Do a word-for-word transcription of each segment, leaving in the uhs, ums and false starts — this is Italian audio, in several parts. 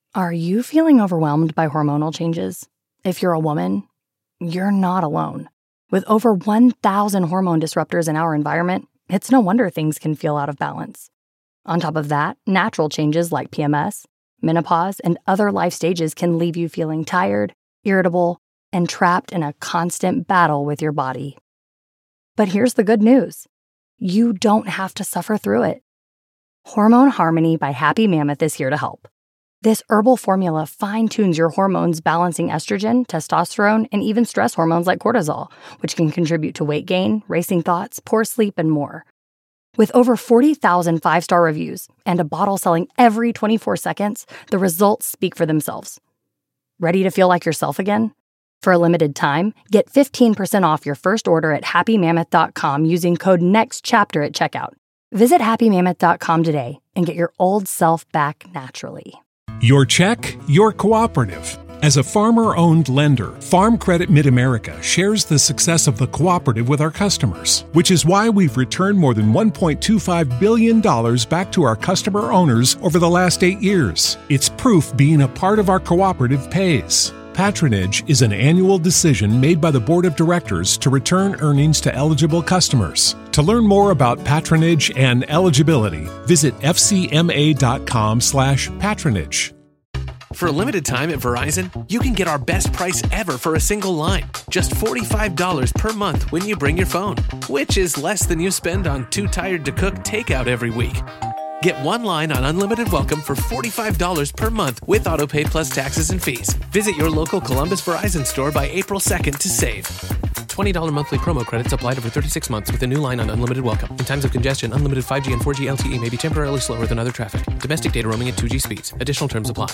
Are you feeling overwhelmed by hormonal changes? If you're a woman, you're not alone. With over one thousand hormone disruptors in our environment, it's no wonder things can feel out of balance. On top of that, natural changes like P M S, menopause, and other life stages can leave you feeling tired, irritable, and trapped in a constant battle with your body. But here's the good news. You don't have to suffer through it. Hormone Harmony by Happy Mammoth is here to help. This herbal formula fine-tunes your hormones, balancing estrogen, testosterone, and even stress hormones like cortisol, which can contribute to weight gain, racing thoughts, poor sleep, and more. With over forty thousand five-star reviews and a bottle selling every twenty-four seconds, the results speak for themselves. Ready to feel like yourself again? For a limited time, get fifteen percent off your first order at happy mammoth dot com using code NEXTCHAPTER at checkout. Visit happy mammoth dot com today and get your old self back naturally. Your check, your cooperative. As a farmer-owned lender, Farm Credit Mid-America shares the success of the cooperative with our customers, which is why we've returned more than one point two five billion dollars back to our customer owners over the last eight years. It's proof being a part of our cooperative pays. Patronage is an annual decision made by the Board of Directors to return earnings to eligible customers. To learn more about patronage and eligibility, visit f c m a dot com slash patronage. For a limited time at Verizon, you can get our best price ever for a single line. Just forty-five dollars per month when you bring your phone, which is less than you spend on Too Tired to Cook takeout every week. Get one line on Unlimited Welcome for forty-five dollars per month with AutoPay plus taxes and fees. Visit your local Columbus Verizon store by April second to save. twenty dollars monthly promo credits applied over thirty-six months with a new line on Unlimited Welcome. In times of congestion, unlimited five G and four G L T E may be temporarily slower than other traffic. Domestic data roaming at two G speeds. Additional terms apply.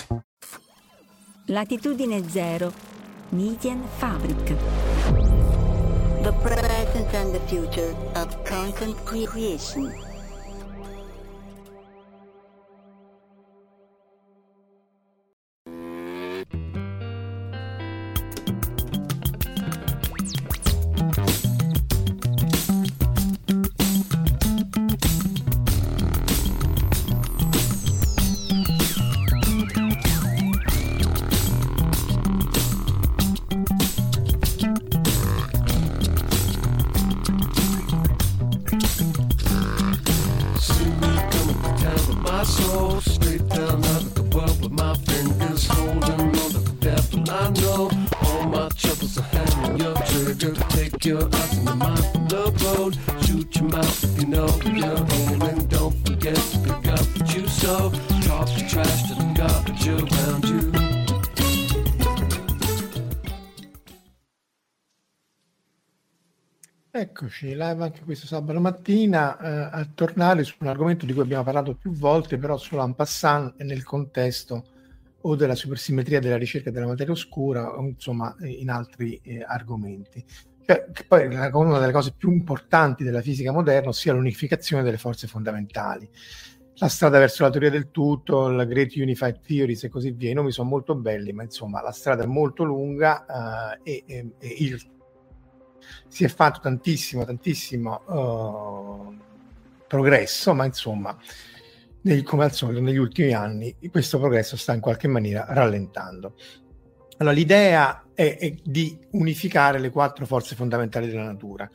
Latitudine Zero, Median Fabric. The present and the future of content creation. Eccoci, live anche questo sabato mattina eh, a tornare su un argomento di cui abbiamo parlato più volte, però solo en passant e nel contesto o della supersimmetria della ricerca della materia oscura o insomma in altri eh, argomenti. Cioè, che poi una delle cose più importanti della fisica moderna, ossia l'unificazione delle forze fondamentali. La strada verso la teoria del tutto, la Great Unified Theories e così via. I nomi sono molto belli, ma insomma la strada è molto lunga uh, e, e, e il si è fatto tantissimo, tantissimo uh, progresso, ma insomma, nel, come al solito, negli ultimi anni questo progresso sta in qualche maniera rallentando. Allora, l'idea è, è di unificare le quattro forze fondamentali della natura.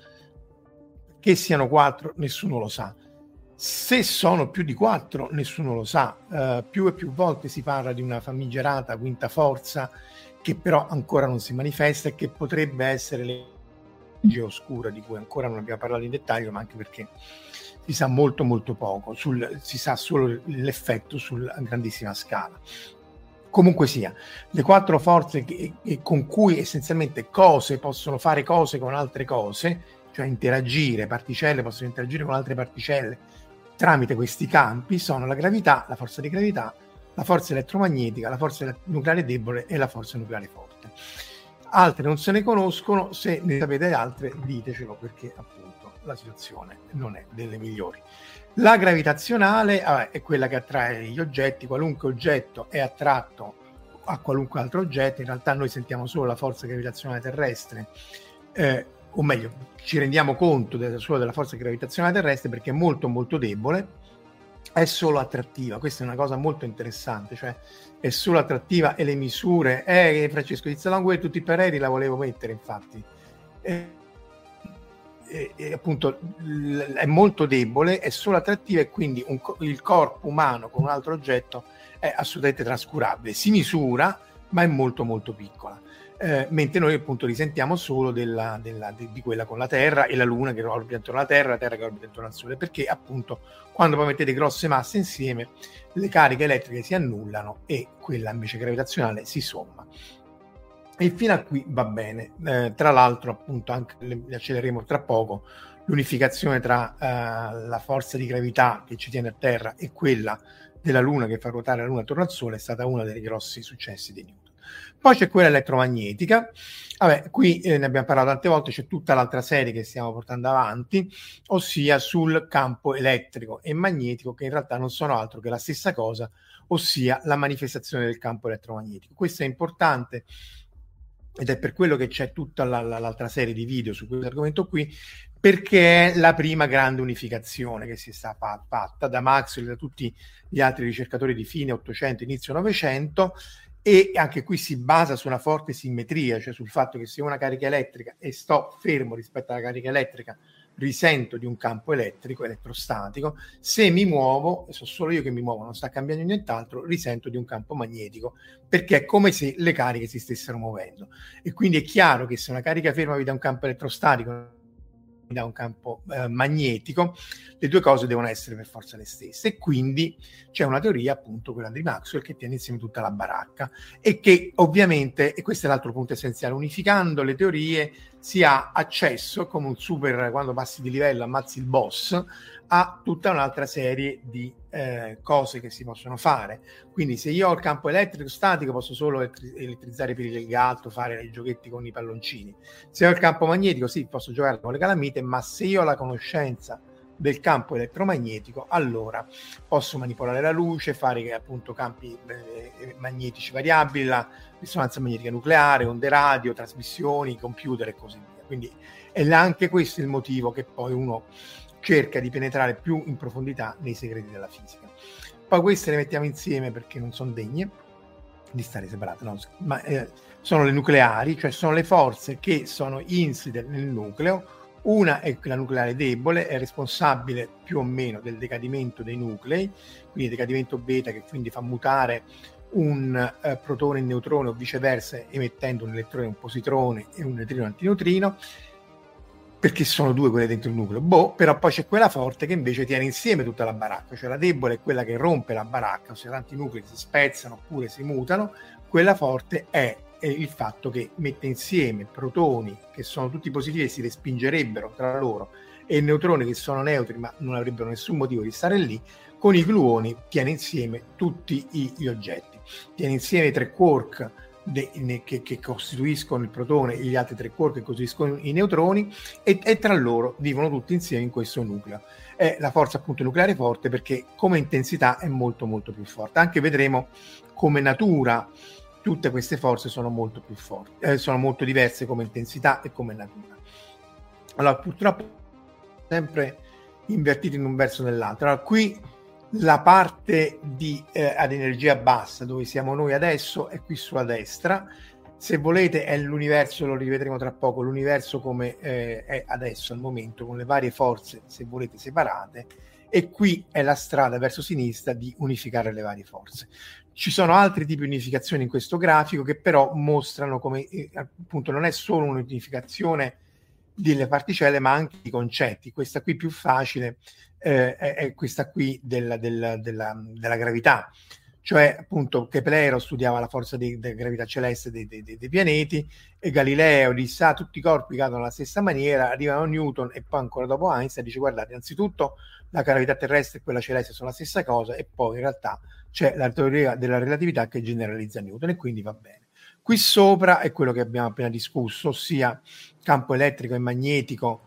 Che siano quattro, nessuno lo sa. Se sono più di quattro, nessuno lo sa. Uh, più e più volte si parla di una famigerata quinta forza che però ancora non si manifesta e che potrebbe essere le oscura, di cui ancora non abbiamo parlato in dettaglio, ma anche perché si sa molto molto poco, sul, si sa solo l'effetto sulla grandissima scala. Comunque sia, le quattro forze che, che, con cui essenzialmente cose possono fare cose con altre cose, cioè interagire, particelle possono interagire con altre particelle tramite questi campi, sono la gravità, la forza di gravità, la forza elettromagnetica, la forza nucleare debole e la forza nucleare forte. Altre non se ne conoscono, se ne sapete altre ditecelo, perché appunto la situazione non è delle migliori. La gravitazionale vabbè, è quella che attrae gli oggetti, qualunque oggetto è attratto a qualunque altro oggetto. In realtà noi sentiamo solo la forza gravitazionale terrestre, eh, o meglio ci rendiamo conto del, solo della forza gravitazionale terrestre perché è molto molto debole, è solo attrattiva. Questa è una cosa molto interessante, cioè è solo attrattiva e le misure, eh, Francesco, it's a long way, tutti i pareri la volevo mettere, infatti. Eh, E, e appunto l- è molto debole, è solo attrattiva, e quindi un, il corpo umano con un altro oggetto è assolutamente trascurabile, si misura ma è molto molto piccola, eh, mentre noi appunto risentiamo solo della, della, di, di quella con la Terra e la Luna che orbita intorno alla Terra, la Terra che orbita intorno al Sole, perché appunto quando poi mettete grosse masse insieme le cariche elettriche si annullano e quella invece gravitazionale si somma. E fino a qui va bene. Eh, tra l'altro, appunto, anche le, le accelereremo tra poco, l'unificazione tra eh, la forza di gravità che ci tiene a terra e quella della Luna che fa ruotare la Luna attorno al Sole è stata uno dei grossi successi di Newton. Poi c'è quella elettromagnetica. Vabbè, qui eh, ne abbiamo parlato tante volte, c'è tutta l'altra serie che stiamo portando avanti, ossia sul campo elettrico e magnetico, che in realtà non sono altro che la stessa cosa, ossia la manifestazione del campo elettromagnetico. Questo è importante ed è per quello che c'è tutta la, la, l'altra serie di video su questo argomento qui, perché è la prima grande unificazione che si sta fa- fatta da Maxwell e da tutti gli altri ricercatori di fine ottocento, inizio novecento, e anche qui si basa su una forte simmetria, cioè sul fatto che se ho una carica elettrica e sto fermo rispetto alla carica elettrica risento di un campo elettrico, elettrostatico, se mi muovo, e so solo io che mi muovo, non sta cambiando nient'altro, risento di un campo magnetico, perché è come se le cariche si stessero muovendo. E quindi è chiaro che se una carica ferma mi dà un campo elettrostatico, da un campo eh, magnetico, le due cose devono essere per forza le stesse, e quindi c'è una teoria, appunto quella di Maxwell, che tiene insieme tutta la baracca e che ovviamente, e questo è l'altro punto essenziale, unificando le teorie si ha accesso, come un super, quando passi di livello ammazzi il boss, a tutta un'altra serie di eh, cose che si possono fare. Quindi se io ho il campo elettrico statico posso solo elettri- elettrizzare i peli del gatto, fare i giochetti con i palloncini. Se ho il campo magnetico sì, posso giocare con le calamite, ma se io ho la conoscenza del campo elettromagnetico, allora posso manipolare la luce, fare appunto campi eh, magnetici variabili, la risonanza magnetica nucleare, onde radio, trasmissioni, computer e così via. Quindi è anche questo il motivo che poi uno cerca di penetrare più in profondità nei segreti della fisica. Poi queste le mettiamo insieme perché non sono degne di stare separate, no? Ma eh, sono le nucleari, cioè sono le forze che sono insite nel nucleo. Una è quella nucleare debole, è responsabile più o meno del decadimento dei nuclei, quindi decadimento beta, che quindi fa mutare un eh, protone in neutrone o viceversa, emettendo un elettrone, un positrone e un neutrino antineutrino, perché sono due quelle dentro il nucleo. Boh, però poi c'è quella forte che invece tiene insieme tutta la baracca, cioè la debole è quella che rompe la baracca, ossia tanti nuclei si spezzano oppure si mutano. Quella forte è, è il fatto che mette insieme protoni che sono tutti positivi e si respingerebbero tra loro, e neutroni che sono neutri ma non avrebbero nessun motivo di stare lì. Con i gluoni tiene insieme tutti gli oggetti, tiene insieme i tre quark De, ne, che, che costituiscono il protone e gli altri tre quark che costituiscono i neutroni, e, e tra loro vivono tutti insieme in questo nucleo. È la forza appunto nucleare forte perché come intensità è molto molto più forte. Anche vedremo come natura tutte queste forze sono molto più forti, eh, sono molto diverse come intensità e come natura. Allora purtroppo sempre invertiti in un verso o nell'altro. Allora qui la parte di eh, ad energia bassa, dove siamo noi adesso, è qui sulla destra. Se volete è l'universo, lo rivedremo tra poco, l'universo come eh, è adesso al momento, con le varie forze, se volete, separate, e qui è la strada verso sinistra di unificare le varie forze. Ci sono altri tipi di unificazioni in questo grafico che però mostrano come eh, appunto non è solo un'unificazione delle particelle ma anche di concetti. Questa qui più facile eh, è, è questa qui della, della, della, della gravità, cioè appunto Keplero studiava la forza di, di gravità celeste dei, dei, dei pianeti, e Galileo disse ah, tutti i corpi cadono alla stessa maniera, arrivano Newton e poi ancora dopo Einstein dice guardate, innanzitutto la gravità terrestre e quella celeste sono la stessa cosa, e poi in realtà c'è la teoria della relatività che generalizza Newton, e quindi va bene. Qui sopra è quello che abbiamo appena discusso, ossia campo elettrico e magnetico.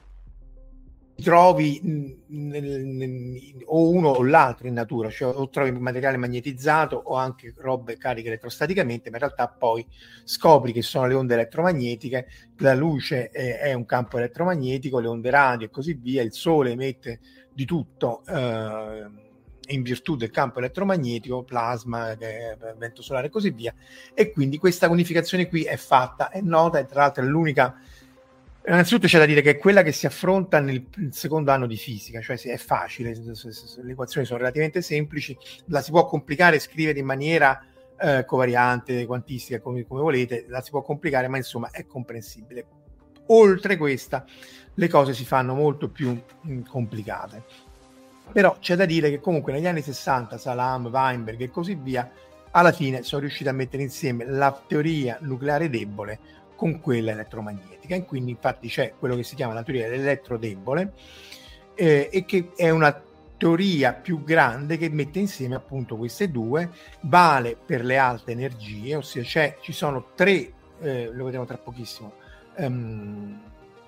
Trovi nel, nel, o uno o l'altro in natura, cioè o trovi materiale magnetizzato o anche robe cariche elettrostaticamente, ma in realtà poi scopri che sono le onde elettromagnetiche, la luce è, è un campo elettromagnetico, le onde radio e così via, il sole emette di tutto, eh, in virtù del campo elettromagnetico, plasma, eh, vento solare e così via, e quindi questa unificazione qui è fatta, è nota, e tra l'altro è l'unica. Innanzitutto c'è da dire che è quella che si affronta nel secondo anno di fisica, cioè è facile, le equazioni sono relativamente semplici, la si può complicare e scrivere in maniera eh, covariante, quantistica, come, come volete, la si può complicare, ma insomma è comprensibile. Oltre questa, le cose si fanno molto più mh, complicate. Però c'è da dire che comunque negli anni sessanta, Salam, Weinberg e così via, alla fine sono riusciti a mettere insieme la teoria nucleare debole con quella elettromagnetica, e quindi infatti c'è quello che si chiama la teoria dell'elettro debole, eh, e che è una teoria più grande che mette insieme appunto queste due, vale per le alte energie, ossia c'è, ci sono tre, eh, lo vedremo tra pochissimo, um,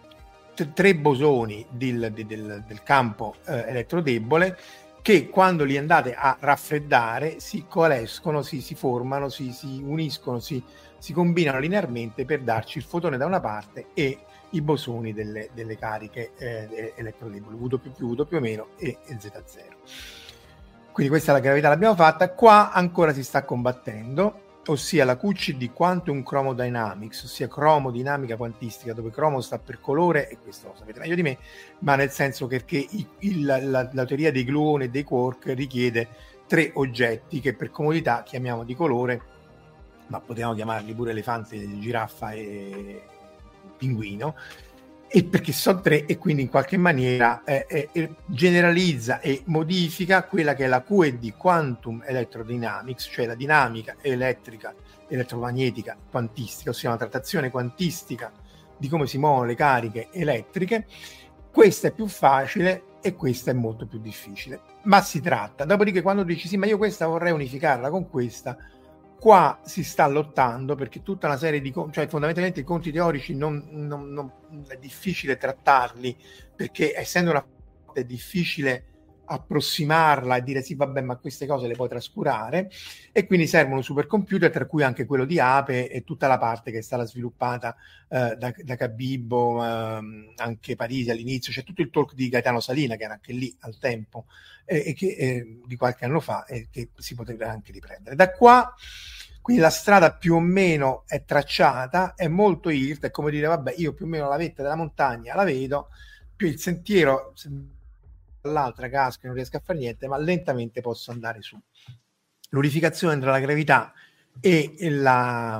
t- tre bosoni del, del, del campo eh, elettrodebole, che quando li andate a raffreddare si coalescono, si, si formano, si, si uniscono, si, si combinano linearmente per darci il fotone da una parte e i bosoni delle, delle cariche eh, elettrodeboli, V più più, V più meno e, e Z zero. Quindi questa è la gravità, l'abbiamo fatta. Qua ancora si sta combattendo, ossia la Q C D, Quantum Chromodynamics, ossia cromodinamica quantistica, dove cromo sta per colore, e questo lo sapete meglio di me, ma nel senso che il, il, la, la teoria dei gluoni e dei quark richiede tre oggetti che per comodità chiamiamo di colore, ma potevamo chiamarli pure elefante, giraffa e pinguino, e perché sono tre, e quindi in qualche maniera eh, eh, generalizza e modifica quella che è la Q E D, Quantum Electrodynamics, cioè la dinamica elettrica, elettromagnetica quantistica, ossia una trattazione quantistica di come si muovono le cariche elettriche. Questa è più facile e questa è molto più difficile, ma si tratta. Dopodiché quando dici sì, ma io questa vorrei unificarla con questa, qua si sta lottando, perché tutta una serie di, cioè fondamentalmente i conti teorici non, non, non è difficile trattarli, perché essendo una è difficile approssimarla e dire sì vabbè, ma queste cose le puoi trascurare, e quindi servono supercomputer, tra cui anche quello di Ape e tutta la parte che è stata sviluppata eh, da, da Cabibbo, eh, anche Parisi all'inizio. C'è tutto il talk di Gaetano Salina che era anche lì al tempo, eh, e che eh, di qualche anno fa, e che si potrebbe anche riprendere da qua. Quindi la strada più o meno è tracciata, è molto I R T, è come dire vabbè, io più o meno la vetta della montagna la vedo, più il sentiero dall'altra casca e non riesco a fare niente, ma lentamente posso andare su. L'unificazione tra la gravità e la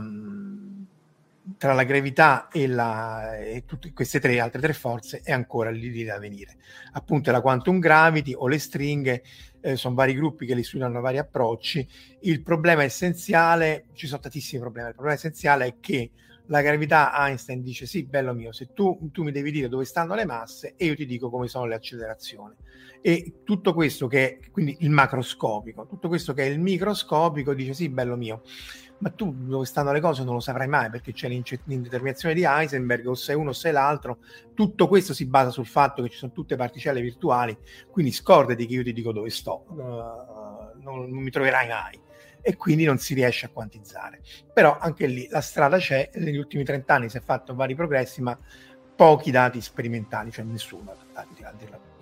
tra la gravità e, la, e tutte queste tre altre tre forze è ancora lì da venire. Appunto la quantum gravity o le stringhe, eh, sono vari gruppi che li studiano vari approcci. Il problema essenziale, ci sono tantissimi problemi, il problema essenziale è che la gravità, Einstein dice sì, bello mio, se tu, tu mi devi dire dove stanno le masse e io ti dico come sono le accelerazioni, e tutto questo che è quindi il macroscopico, tutto questo che è il microscopico dice sì, bello mio, ma tu dove stanno le cose non lo saprai mai, perché c'è l'indeterminazione di Heisenberg, o sei uno o sei l'altro. Tutto questo si basa sul fatto che ci sono tutte particelle virtuali, quindi scordati che io ti dico dove sto, uh, non, non mi troverai mai, e quindi non si riesce a quantizzare. Però anche lì la strada c'è, negli ultimi trenta anni si è fatto vari progressi, ma pochi dati sperimentali, cioè nessuno dati, a dirla tutta.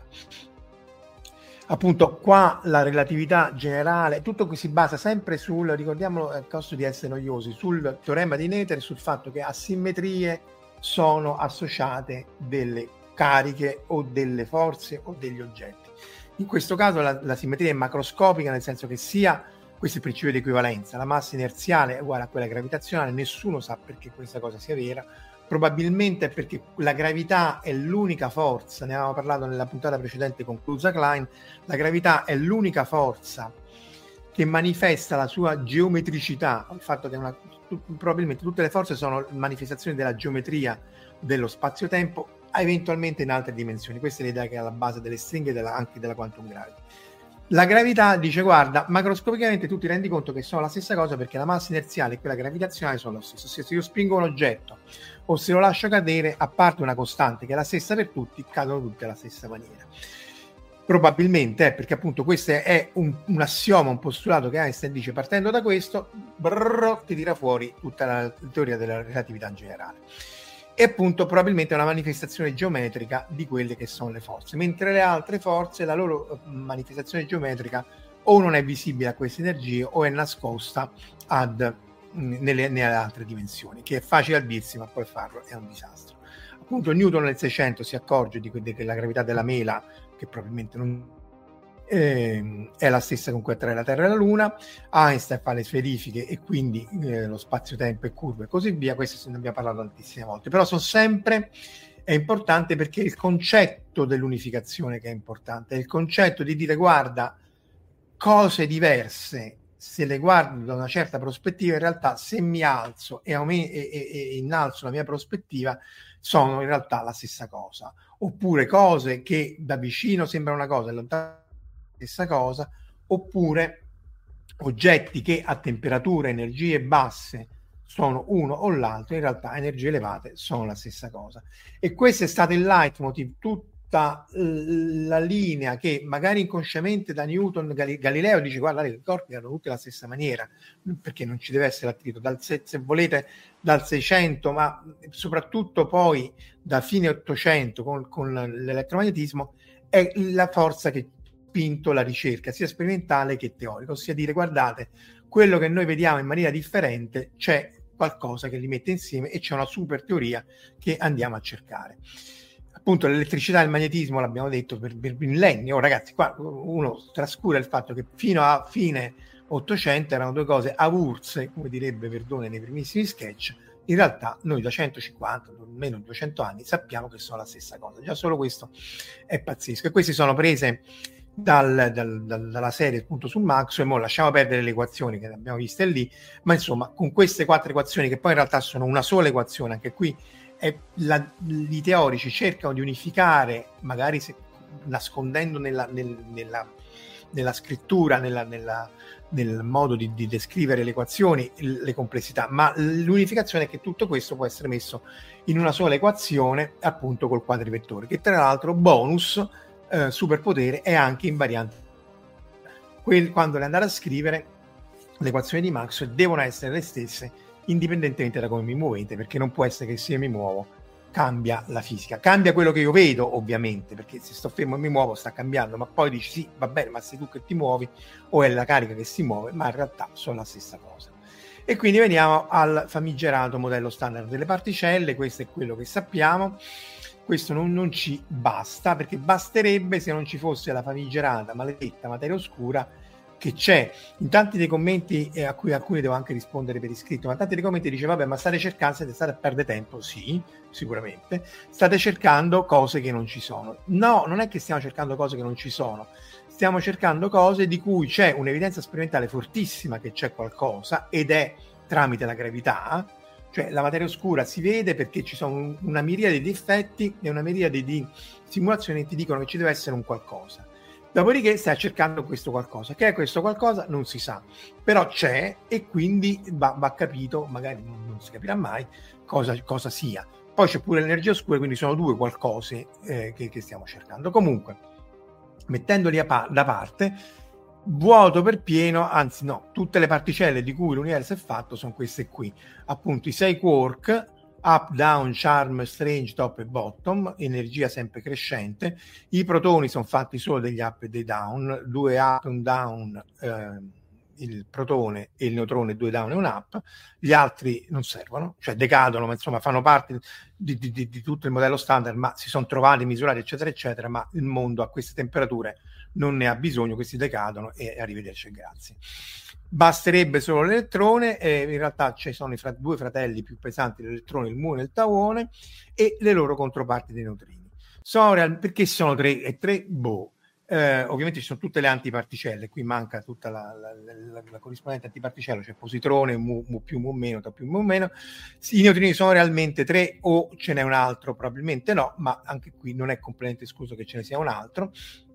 Appunto qua la relatività generale, tutto qui si basa sempre sul, ricordiamolo a costo di essere noiosi, sul teorema di Noether e sul fatto che a simmetrie sono associate delle cariche o delle forze o degli oggetti. In questo caso la, la simmetria è macroscopica, nel senso che sia questo è il principio di equivalenza, la massa inerziale è uguale a quella gravitazionale, nessuno sa perché questa cosa sia vera, probabilmente è perché la gravità è l'unica forza, ne avevamo parlato nella puntata precedente con Kaluza-Klein, la gravità è l'unica forza che manifesta la sua geometricità, il fatto che una, probabilmente tutte le forze sono manifestazioni della geometria dello spazio-tempo, eventualmente in altre dimensioni. Questa è l'idea che è alla base delle stringhe e della, anche della quantum gravity. La gravità dice guarda, macroscopicamente tu ti rendi conto che sono la stessa cosa, perché la massa inerziale e quella gravitazionale sono lo stesso. Se io spingo un oggetto o se lo lascio cadere, a parte una costante che è la stessa per tutti, cadono tutte alla stessa maniera. Probabilmente è perché appunto questo è un, un assioma, un postulato che Einstein dice, partendo da questo brrr, ti tira fuori tutta la teoria della relatività generale. E appunto probabilmente è una manifestazione geometrica di quelle che sono le forze, mentre le altre forze, la loro manifestazione geometrica o non è visibile a queste energie o è nascosta ad, nelle, nelle altre dimensioni, che è facile a dirsi, ma poi farlo è un disastro. Appunto Newton nel Seicento si accorge di che la gravità della mela, che probabilmente non eh, è la stessa con cui attrae la Terra e la Luna. Einstein fa le sue verifiche e quindi eh, lo spazio-tempo è curvo e così via. Questo ne abbiamo parlato tantissime volte, però sono sempre è importante perché è il concetto dell'unificazione che è importante, è il concetto di dire guarda, cose diverse, se le guardo da una certa prospettiva, in realtà se mi alzo e, aume- e, e, e innalzo la mia prospettiva, sono in realtà la stessa cosa. Oppure cose che da vicino sembrano una cosa e lontano la stessa cosa, oppure oggetti che a temperature, energie basse sono uno o l'altro, in realtà energie elevate sono la stessa cosa. E questo è stato il leitmotiv, tutta la linea che magari inconsciamente da Newton, Gal- Galileo dice guarda, i corpi erano tutti la stessa maniera, perché non ci deve essere attrito, dal, se, se volete dal Seicento, ma soprattutto poi da fine Ottocento con, con l'elettromagnetismo, è la forza che ha spinto la ricerca sia sperimentale che teorica, ossia dire guardate, quello che noi vediamo in maniera differente c'è qualcosa che li mette insieme e c'è una super teoria che andiamo a cercare. Appunto l'elettricità e il magnetismo l'abbiamo detto per, per millenni. Oh, ragazzi, qua uno trascura il fatto che fino a fine Ottocento erano due cose avulse, come direbbe Verdone nei primissimi sketch. In realtà noi da centocinquanta, almeno duecento anni, sappiamo che sono la stessa cosa. Già solo questo è pazzesco. E queste sono prese Dal, dal, dal, dalla serie appunto su Maxwell. Mo lasciamo perdere le equazioni che abbiamo viste lì, ma insomma con queste quattro equazioni che poi in realtà sono una sola equazione, anche qui è la, i teorici cercano di unificare, magari se, nascondendo nella, nel, nella, nella scrittura, nella, nella, nel modo di, di descrivere le equazioni, le complessità, ma l'unificazione è che tutto questo può essere messo in una sola equazione, appunto col quadrivettore, che tra l'altro bonus Uh, superpotere è anche invariante. Quel, quando le andare a scrivere le equazioni di Maxwell devono essere le stesse indipendentemente da come mi muovete, perché non può essere che se io mi muovo cambia la fisica, cambia quello che io vedo ovviamente, perché se sto fermo e mi muovo sta cambiando, ma poi dici sì va bene, ma sei tu che ti muovi o è la carica che si muove, ma in realtà sono la stessa cosa. E quindi veniamo al famigerato modello standard delle particelle. Questo è quello che sappiamo. Questo non, non ci basta, perché basterebbe se non ci fosse la famigerata maledetta materia oscura che c'è in tanti dei commenti, eh, a cui alcuni devo anche rispondere per iscritto, ma tanti dei commenti dice vabbè, ma state cercando, siete state a perdere tempo. Sì, sicuramente state cercando cose che non ci sono. No, non è che stiamo cercando cose che non ci sono, stiamo cercando cose di cui c'è un'evidenza sperimentale fortissima che c'è qualcosa, ed è tramite la gravità. Cioè la materia oscura si vede perché ci sono una miriade di effetti e una miriade di simulazioni che ti dicono che ci deve essere un qualcosa. Dopodiché stai cercando questo qualcosa. Che è questo qualcosa? Non si sa. Però c'è e quindi va, va capito, magari non, non si capirà mai, cosa, cosa sia. Poi c'è pure l'energia oscura, quindi sono due qualcose eh, che, che stiamo cercando. Comunque, mettendoli a pa- da parte, vuoto per pieno, anzi no, tutte le particelle di cui l'universo è fatto sono queste qui, appunto i sei quark, up, down, charm, strange, top e bottom, energia sempre crescente. I protoni sono fatti solo degli up e dei down, due up, un down, eh, il protone e il neutrone, due down e un up. Gli altri non servono, cioè decadono, ma insomma fanno parte di, di, di, di tutto il modello standard, ma si sono trovati, misurati eccetera eccetera, ma il mondo a queste temperature non ne ha bisogno, questi decadono e arrivederci e grazie. Basterebbe solo l'elettrone, e in realtà ci sono i fra- due fratelli più pesanti, l'elettrone, il muone e il tauone, e le loro controparti dei neutrini. Sono real- perché sono tre e tre? Boh. Eh, ovviamente ci sono tutte le antiparticelle, qui manca tutta la, la, la, la corrispondente antiparticella, cioè positrone, mu, mu più, mu meno, ta più, mu meno. I neutrini sono realmente tre o ce n'è un altro? Probabilmente no, ma anche qui non è completamente escluso che ce ne sia un altro.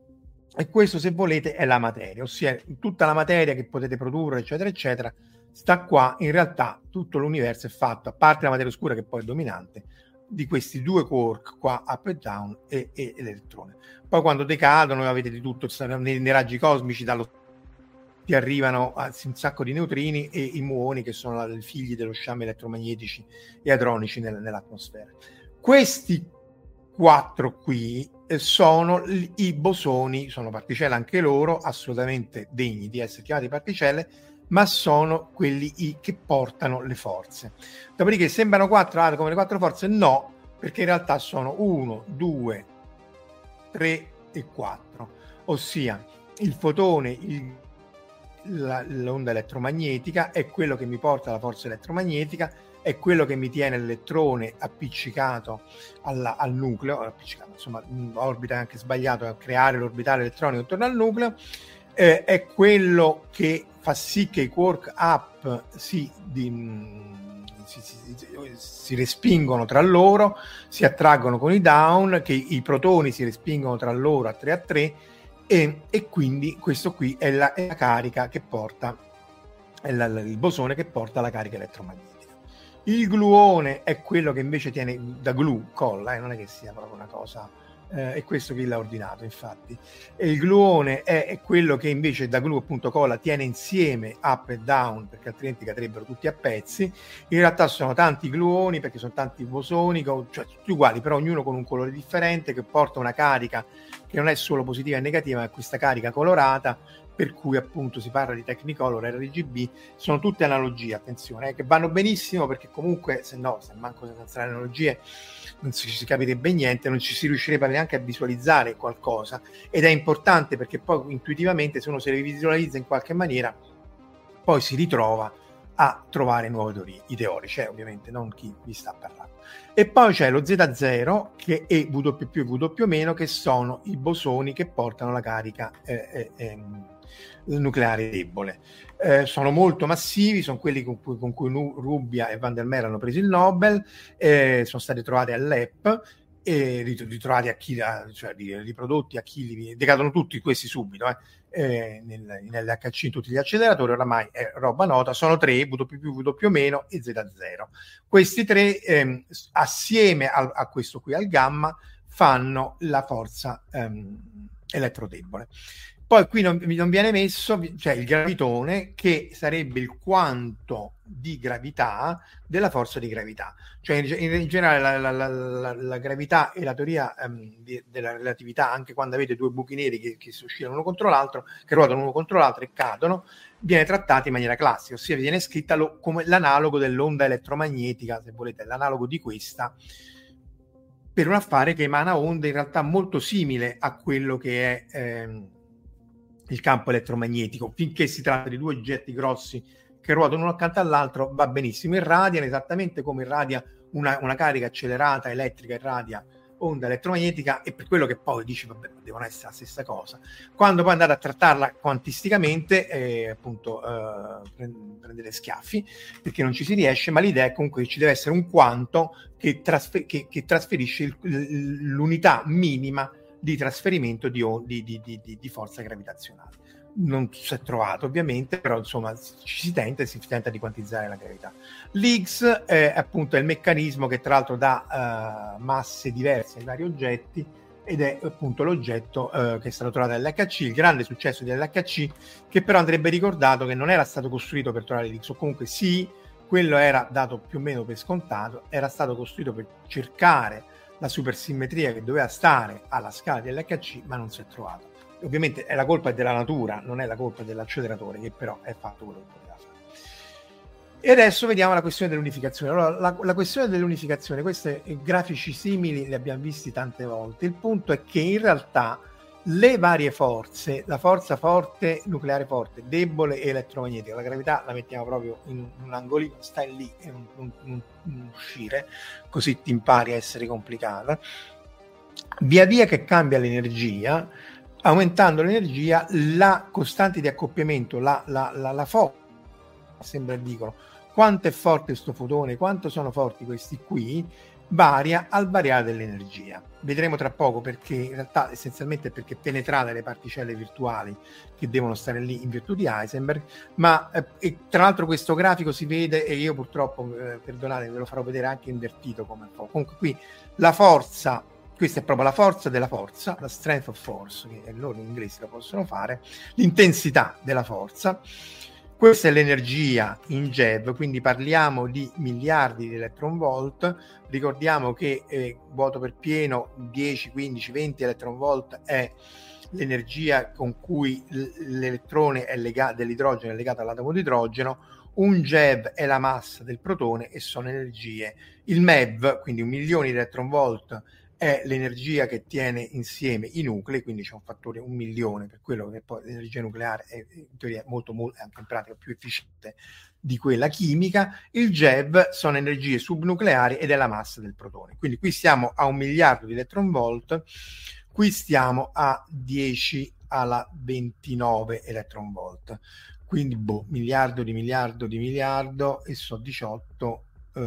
E questo, se volete, è la materia, ossia tutta la materia che potete produrre, eccetera, eccetera, sta qua. In realtà tutto l'universo è fatto, a parte la materia oscura che poi è dominante, di questi due quark qua, up e down, e, e, e l'elettrone. Poi quando decadono avete di tutto, nei, nei raggi cosmici dallo, ti arrivano anzi, un sacco di neutrini e i muoni, che sono i figli dello sciame elettromagnetici e hadronici nel, nell'atmosfera. Questi quattro qui eh, sono l- i bosoni, sono particelle anche loro, assolutamente degni di essere chiamati particelle, ma sono quelli i, che portano le forze. Dopodiché sembrano quattro ah, come le quattro forze, no, perché in realtà sono uno, due, tre e quattro, ossia il fotone, il, la, l'onda elettromagnetica è quello che mi porta la forza elettromagnetica, è quello che mi tiene l'elettrone appiccicato alla, al nucleo, appiccicato, insomma, orbita è anche sbagliato a creare l'orbitale elettronico intorno al nucleo, eh, è quello che fa sì che i quark up si, di, si, si, si respingono tra loro, si attraggono con i down, che i protoni si respingono tra loro a tre a tre, e, e quindi questo qui è la, è la carica che porta, è la, il bosone che porta la carica elettromagnetica. Il gluone è quello che invece tiene da glue, colla, eh, non è che sia proprio una cosa, eh, è questo che l'ha ordinato, infatti. E il gluone è, è quello che invece da glue, appunto, colla, tiene insieme up e down, perché altrimenti cadrebbero tutti a pezzi. In realtà sono tanti gluoni, perché sono tanti bosoni, cioè tutti uguali, però ognuno con un colore differente, che porta una carica che non è solo positiva e negativa, ma è questa carica colorata, per cui appunto si parla di Technicolor, R G B, sono tutte analogie, attenzione, eh, che vanno benissimo, perché comunque se no, se manco senza le analogie non si, si capirebbe niente, non ci si riuscirebbe neanche a visualizzare qualcosa, ed è importante perché poi intuitivamente, se uno se le visualizza in qualche maniera, poi si ritrova a trovare nuove teorie, i teorici, eh, ovviamente non chi vi sta parlando. E poi c'è lo Z zero che è W più e W meno, che sono i bosoni che portano la carica eh, eh, eh, nucleare debole. Eh, sono molto massivi, sono quelli con cui, con cui Rubbia e Van der Meer hanno preso il Nobel, eh, sono stati trovati all'E P e ritrovati a chi, cioè riprodotti a chili, decadono tutti questi subito, eh. Eh, nel, nell'H C, in tutti gli acceleratori, oramai è roba nota, sono tre, W più, W meno e Z zero. Questi tre ehm, assieme a, a questo qui, al gamma, fanno la forza ehm, elettrodebole. Poi qui non, non viene messo, cioè il gravitone, che sarebbe il quanto di gravità della forza di gravità. Cioè in, in generale la, la, la, la, la gravità e la teoria um, di, della relatività, anche quando avete due buchi neri che, che si oscillano uno contro l'altro, che ruotano uno contro l'altro e cadono, viene trattata in maniera classica, ossia viene scritta lo, come l'analogo dell'onda elettromagnetica, se volete, l'analogo di questa, per un affare che emana onde in realtà molto simile a quello che è ehm, il campo elettromagnetico. Finché si tratta di due oggetti grossi che ruotano uno accanto all'altro, va benissimo, irradiano esattamente come irradia una, una carica accelerata elettrica, irradia onda elettromagnetica, e per quello che poi dici vabbè, devono essere la stessa cosa. Quando poi andate a trattarla quantisticamente, eh, appunto eh, prendete schiaffi, perché non ci si riesce, ma l'idea è comunque che ci deve essere un quanto che, trasfer- che, che trasferisce il, l'unità minima di trasferimento di, di, di, di, di forza gravitazionale. Non si è trovato ovviamente, però insomma ci si tenta e si tenta di quantizzare la gravità. L'Higgs è appunto il meccanismo che tra l'altro dà uh, masse diverse ai vari oggetti, ed è appunto l'oggetto uh, che è stato trovato dall'H C, il grande successo dell'H C, che però andrebbe ricordato che non era stato costruito per trovare l'Higgs, o comunque sì, quello era dato più o meno per scontato, era stato costruito per cercare la supersimmetria che doveva stare alla scala dell'H C, ma non si è trovato. Ovviamente è la colpa della natura, non è la colpa dell'acceleratore, che però è fatto quello che poteva fare. E adesso vediamo la questione dell'unificazione. Allora, la, la questione dell'unificazione, questi grafici simili li abbiamo visti tante volte. Il punto è che in realtà le varie forze, la forza forte, nucleare forte, debole e elettromagnetica, la gravità la mettiamo proprio in un angolino, stai lì e non, non, non, non uscire, così ti impari a essere complicata. Via via che cambia l'energia, aumentando l'energia, la costante di accoppiamento, la, la, la, la forza, sembra dicono, quanto è forte questo fotone, quanto sono forti questi qui, varia al variare dell'energia. Vedremo tra poco, perché in realtà essenzialmente è perché penetrate le particelle virtuali che devono stare lì in virtù di Heisenberg, ma eh, e tra l'altro questo grafico si vede, e io purtroppo, eh, perdonate, ve lo farò vedere anche invertito come po'. Comunque qui la forza, questa è proprio la forza della forza, la strength of force, che loro in inglese lo possono fare, l'intensità della forza. Questa è l'energia in GeV, quindi parliamo di miliardi di electronvolt. Ricordiamo che eh, vuoto per pieno dieci, quindici, venti electronvolt è l'energia con cui l'elettrone è legato, dell'idrogeno è legato all'atomo di idrogeno. Un GeV è la massa del protone e sono energie. Il MeV, quindi un milione di electronvolt, è l'energia che tiene insieme i nuclei, quindi c'è un fattore un milione, per quello che poi l'energia nucleare è in teoria molto, molto anche in pratica più efficiente di quella chimica. Il GeV sono energie subnucleari ed è la massa del protone, quindi qui siamo a un miliardo di electronvolt, qui stiamo a dieci alla ventinove electronvolt, quindi boh, miliardo di miliardo di miliardo e so diciotto, eh,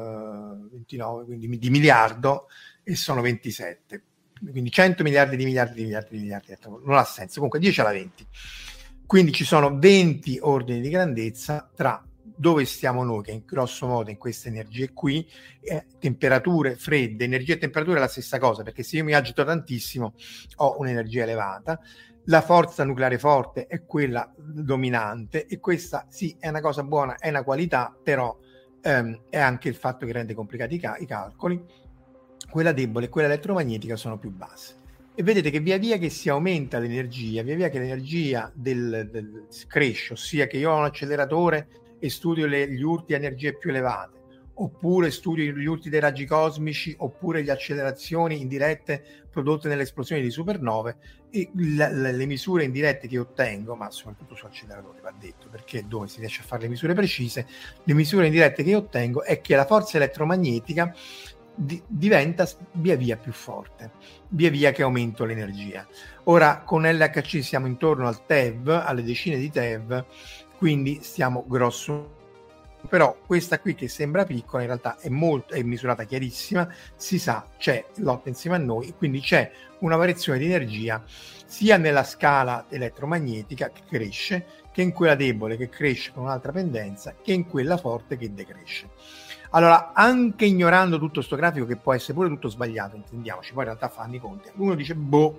ventinove, quindi di miliardo e sono ventisette, quindi cento miliardi di miliardi di miliardi di miliardi, non ha senso, comunque dieci alla venti, quindi ci sono venti ordini di grandezza tra dove stiamo noi, che in grosso modo in queste energie qui, eh, temperature fredde, energia e temperatura è la stessa cosa, perché se io mi agito tantissimo ho un'energia elevata, la forza nucleare forte è quella dominante e questa sì è una cosa buona, è una qualità, però ehm, è anche il fatto che rende complicati i, ca- i calcoli. Quella debole e quella elettromagnetica sono più basse. E vedete che via via che si aumenta l'energia, via via che l'energia del, del, cresce, ossia che io ho un acceleratore e studio le, gli urti a energie più elevate, oppure studio gli urti dei raggi cosmici, oppure le accelerazioni indirette prodotte nelle esplosioni di supernove, e la, la, le misure indirette che ottengo, ma soprattutto su acceleratore va detto, perché dove si riesce a fare le misure precise, le misure indirette che ottengo è che la forza elettromagnetica Di, diventa via via più forte, via via che aumento l'energia. Ora con L H C siamo intorno al TeV, alle decine di TeV, quindi stiamo grosso, però questa qui che sembra piccola in realtà è molto, è misurata chiarissima, si sa, c'è lotta insieme a noi, quindi c'è una variazione di energia sia nella scala elettromagnetica che cresce, che in quella debole che cresce con un'altra pendenza, che in quella forte che decresce. Allora, anche ignorando tutto sto grafico, che può essere pure tutto sbagliato, intendiamoci, poi in realtà fanno i conti, uno dice, boh,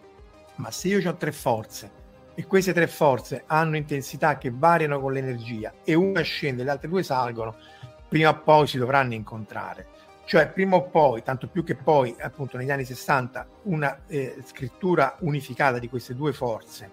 ma se io ho tre forze e queste tre forze hanno intensità che variano con l'energia e una scende e le altre due salgono, prima o poi si dovranno incontrare. Cioè, prima o poi, tanto più che poi, appunto, negli anni sessanta, una eh, scrittura unificata di queste due forze,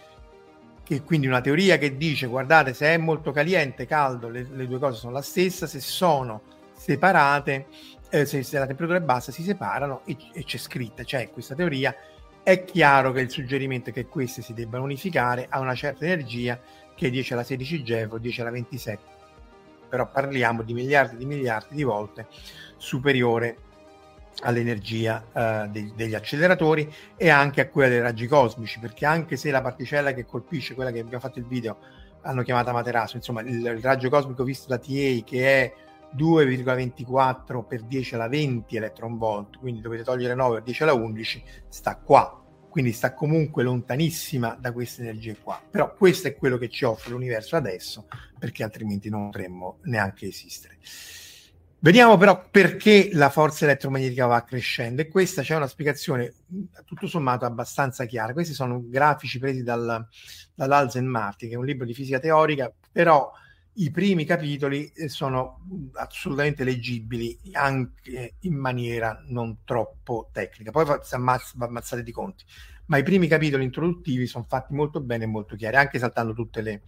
che quindi una teoria che dice guardate, se è molto caliente, caldo, le, le due cose sono la stessa, se sono separate, eh, se, se la temperatura è bassa si separano e, e c'è scritta, c'è questa teoria. È chiaro che il suggerimento è che queste si debbano unificare a una certa energia, che è dieci alla sedici GeV o dieci alla ventisette, però parliamo di miliardi di miliardi di volte superiore all'energia uh, dei, degli acceleratori e anche a quella dei raggi cosmici, perché anche se la particella che colpisce, quella che abbiamo fatto il video, hanno chiamata Materasso, insomma il, il raggio cosmico visto da T A, che è due virgola ventiquattro per dieci alla venti electronvolt, quindi dovete togliere nove per dieci alla undici, sta qua, quindi sta comunque lontanissima da queste energie qua, però questo è quello che ci offre l'universo adesso, perché altrimenti non potremmo neanche esistere. Vediamo però perché la forza elettromagnetica va crescendo, e questa c'è una spiegazione tutto sommato abbastanza chiara. Questi sono grafici presi dal, dall'Alzen Marti, che è un libro di fisica teorica, però i primi capitoli sono assolutamente leggibili anche in maniera non troppo tecnica, poi va ammazzate di conti, ma i primi capitoli introduttivi sono fatti molto bene e molto chiari, anche saltando tutte le,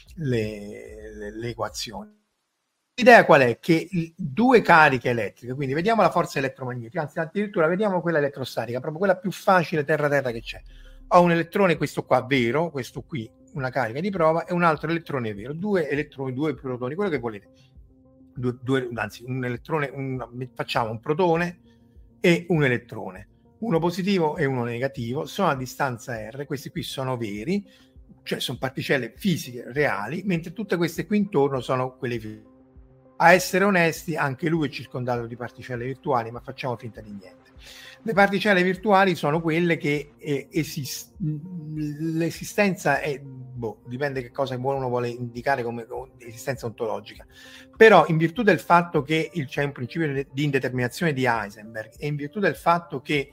le, le, le equazioni. L'idea qual è? Che due cariche elettriche, quindi vediamo la forza elettromagnetica, anzi addirittura vediamo quella elettrostatica, proprio quella più facile terra-terra che c'è. Ho un elettrone, questo qua vero, questo qui una carica di prova, e un altro elettrone vero, due elettroni, due protoni, quello che volete, due, due, anzi un elettrone, un, facciamo un protone e un elettrone, uno positivo e uno negativo, sono a distanza R, questi qui sono veri, cioè sono particelle fisiche reali, mentre tutte queste qui intorno sono quelle virtuali. A essere onesti, anche lui è circondato di particelle virtuali, ma facciamo finta di niente. Le particelle virtuali sono quelle che eh, esist- l'esistenza è, boh, dipende che cosa uno vuole indicare come, come esistenza ontologica, però in virtù del fatto che il, c'è un principio di indeterminazione di Heisenberg, e in virtù del fatto che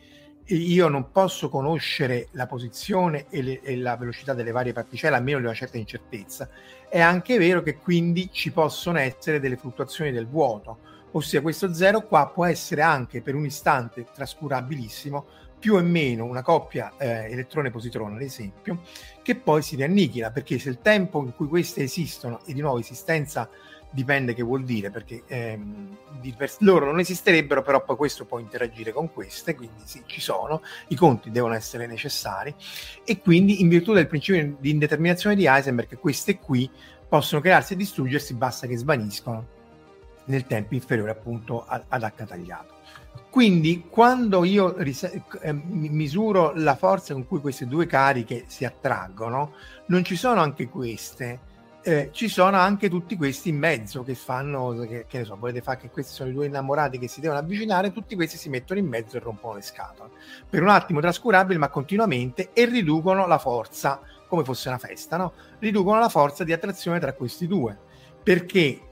io non posso conoscere la posizione e, le, e la velocità delle varie particelle, almeno di una certa incertezza. È anche vero che quindi ci possono essere delle fluttuazioni del vuoto, ossia questo zero qua può essere anche per un istante trascurabilissimo, più o meno una coppia eh, elettrone-positrone, ad esempio, che poi si riannichila, perché se il tempo in cui queste esistono, e di nuovo esistenza dipende che vuol dire, perché ehm, di per loro non esisterebbero, però poi questo può interagire con queste, quindi sì, ci sono, i conti devono essere necessari, e quindi in virtù del principio di indeterminazione di Heisenberg queste qui possono crearsi e distruggersi, basta che svaniscono nel tempo inferiore appunto ad, ad H tagliato. Quindi quando io ris- eh, misuro la forza con cui queste due cariche si attraggono, non ci sono anche queste, eh, ci sono anche tutti questi in mezzo che fanno, che, che ne so, volete fare che questi sono i due innamorati che si devono avvicinare, tutti questi si mettono in mezzo e rompono le scatole. Per un attimo trascurabile, ma continuamente, e riducono la forza, come fosse una festa, no? Riducono la forza di attrazione tra questi due, perché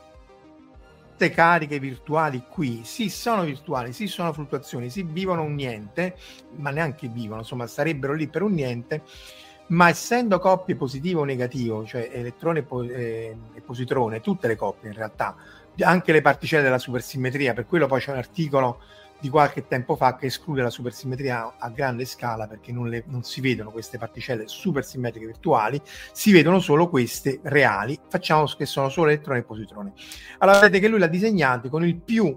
queste cariche virtuali qui sì sono virtuali, sì sono fluttuazioni, sì vivono un niente, ma neanche vivono, insomma sarebbero lì per un niente, ma essendo coppie positivo o negativo, cioè elettrone e, po- eh, e positrone, tutte le coppie in realtà, anche le particelle della supersimmetria, per quello poi c'è un articolo di qualche tempo fa che esclude la supersimmetria a grande scala, perché non, le, non si vedono queste particelle supersimmetriche virtuali, si vedono solo queste reali, facciamo che sono solo elettroni e positroni. Allora vedete che lui l'ha disegnato con il più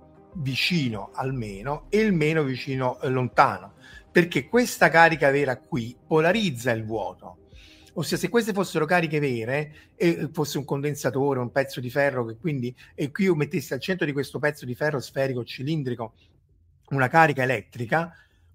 vicino al meno e il meno vicino eh, lontano, perché questa carica vera qui polarizza il vuoto. Ossia, se queste fossero cariche vere e fosse un condensatore, un pezzo di ferro, che quindi, e qui io mettessi al centro di questo pezzo di ferro sferico cilindrico una carica elettrica,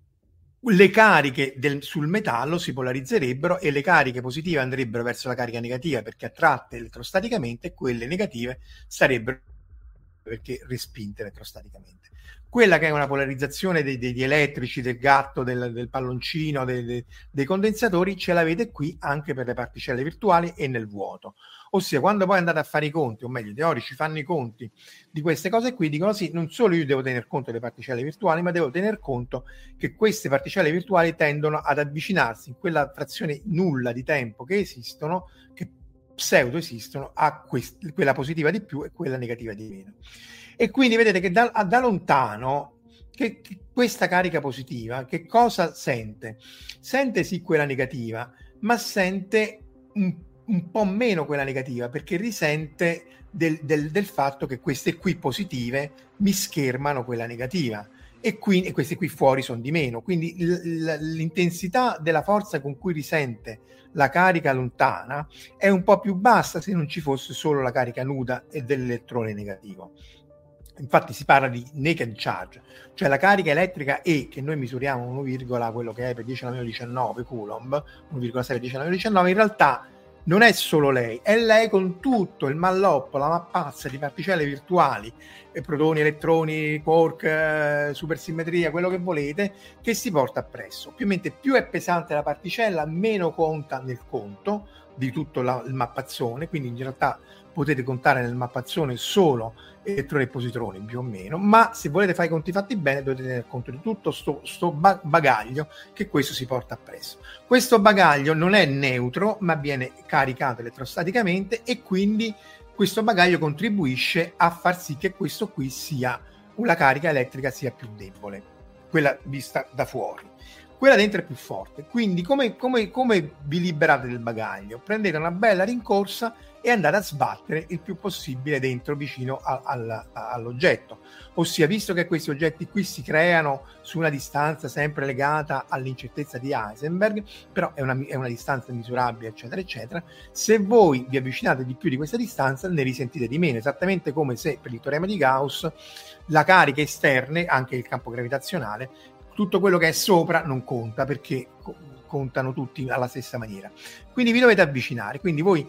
le cariche del, sul metallo si polarizzerebbero e le cariche positive andrebbero verso la carica negativa perché attratte elettrostaticamente, e quelle negative sarebbero perché respinte elettrostaticamente. Quella che è una polarizzazione dei, degli elettrici, del gatto, del, del palloncino, dei, dei, dei condensatori, ce l'avete qui anche per le particelle virtuali e nel vuoto. Ossia, quando poi andate a fare i conti, o meglio, i teorici fanno i conti di queste cose qui, dicono sì, non solo io devo tener conto delle particelle virtuali, ma devo tener conto che queste particelle virtuali tendono ad avvicinarsi in quella frazione nulla di tempo che esistono, che pseudo esistono, a quest- quella positiva di più e quella negativa di meno. E quindi vedete che da, da lontano che, che questa carica positiva che cosa sente? Sente sì quella negativa, ma sente un, un po' meno quella negativa, perché risente del, del, del fatto che queste qui positive mi schermano quella negativa, e, qui, e queste qui fuori sono di meno. Quindi l, l, l'intensità della forza con cui risente la carica lontana è un po' più bassa se non ci fosse solo la carica nuda e dell'elettrone negativo. Infatti si parla di naked charge, cioè la carica elettrica E, che noi misuriamo uno, quello che è per dieci alla meno diciannove coulomb, uno virgola sei per dieci alla meno diciannove, in realtà non è solo lei, è lei con tutto il malloppo, la mappazza di particelle virtuali, eh, protoni, elettroni, quark, eh, supersimmetria, quello che volete, che si porta appresso. Ovviamente più è pesante la particella, meno conta nel conto di tutto la, il mappazzone, quindi in realtà potete contare nel mappazzone solo elettroni e positroni più o meno, ma se volete fare i conti fatti bene dovete tener conto di tutto sto, sto bagaglio che questo si porta appresso. Questo bagaglio non è neutro, ma viene caricato elettrostaticamente, e quindi questo bagaglio contribuisce a far sì che questo qui sia, la carica elettrica sia più debole, quella vista da fuori. Quella dentro è più forte. Quindi come, come, come vi liberate del bagaglio? Prendete una bella rincorsa e andate a sbattere il più possibile dentro, vicino a, a, a, all'oggetto. Ossia, visto che questi oggetti qui si creano su una distanza sempre legata all'incertezza di Heisenberg, però è una, è una distanza misurabile, eccetera, eccetera, se voi vi avvicinate di più di questa distanza ne risentite di meno, esattamente come se per il teorema di Gauss la carica esterne, anche il campo gravitazionale, tutto quello che è sopra non conta, perché co- contano tutti alla stessa maniera. Quindi vi dovete avvicinare. Quindi voi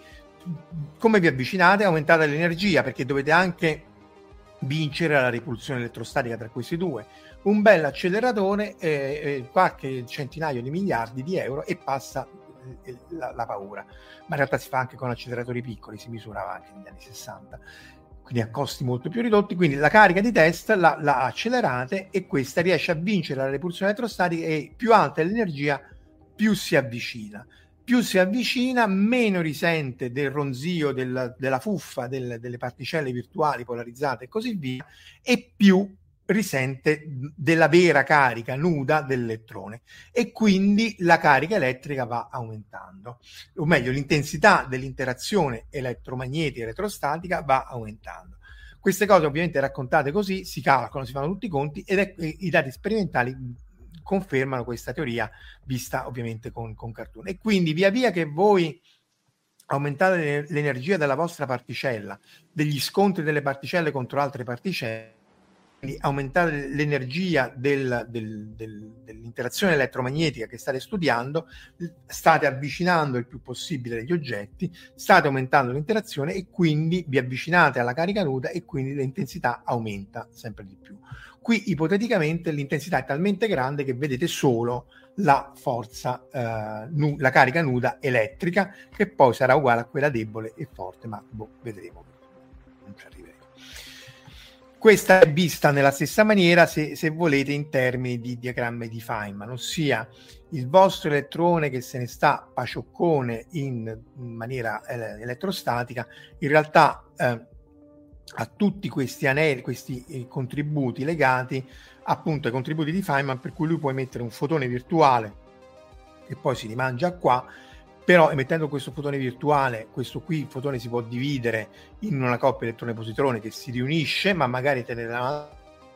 come vi avvicinate? Aumentate l'energia, perché dovete anche vincere la repulsione elettrostatica tra questi due. Un bel acceleratore, eh, eh, qualche centinaio di miliardi di euro, e passa eh, la, la paura. Ma in realtà si fa anche con acceleratori piccoli, si misurava anche negli anni sessanta. quindi a costi molto più ridotti. Quindi la carica di test la, la accelerate e questa riesce a vincere la repulsione elettrostatica, e più alta è l'energia più si avvicina. Più si avvicina, meno risente del ronzio del, della fuffa del, delle particelle virtuali polarizzate e così via, e più risente della vera carica nuda dell'elettrone, e quindi la carica elettrica va aumentando, o meglio l'intensità dell'interazione elettromagnetica elettrostatica va aumentando. Queste cose ovviamente raccontate così si calcolano, si fanno tutti i conti, ed è, i dati sperimentali confermano questa teoria vista ovviamente con, con cartone. E quindi via via che voi aumentate l'energia della vostra particella, degli scontri delle particelle contro altre particelle, quindi aumentate l'energia del, del, del, dell'interazione elettromagnetica che state studiando, state avvicinando il più possibile degli oggetti, state aumentando l'interazione e quindi vi avvicinate alla carica nuda, e quindi l'intensità aumenta sempre di più. Qui ipoteticamente l'intensità è talmente grande che vedete solo la forza, eh, nu- la carica nuda elettrica, che poi sarà uguale a quella debole e forte, ma boh, vedremo, non ci arriveremo. Questa è vista nella stessa maniera, se, se volete, in termini di diagrammi di Feynman, ossia il vostro elettrone che se ne sta pacioccone in, in maniera eh, elettrostatica, in realtà eh, a tutti questi anelli, questi eh, contributi legati appunto ai contributi di Feynman, per cui lui può emettere un fotone virtuale che poi si rimangia qua, però emettendo questo fotone virtuale, questo qui il fotone si può dividere in una coppia elettrone-positrone che si riunisce, ma magari tenere la...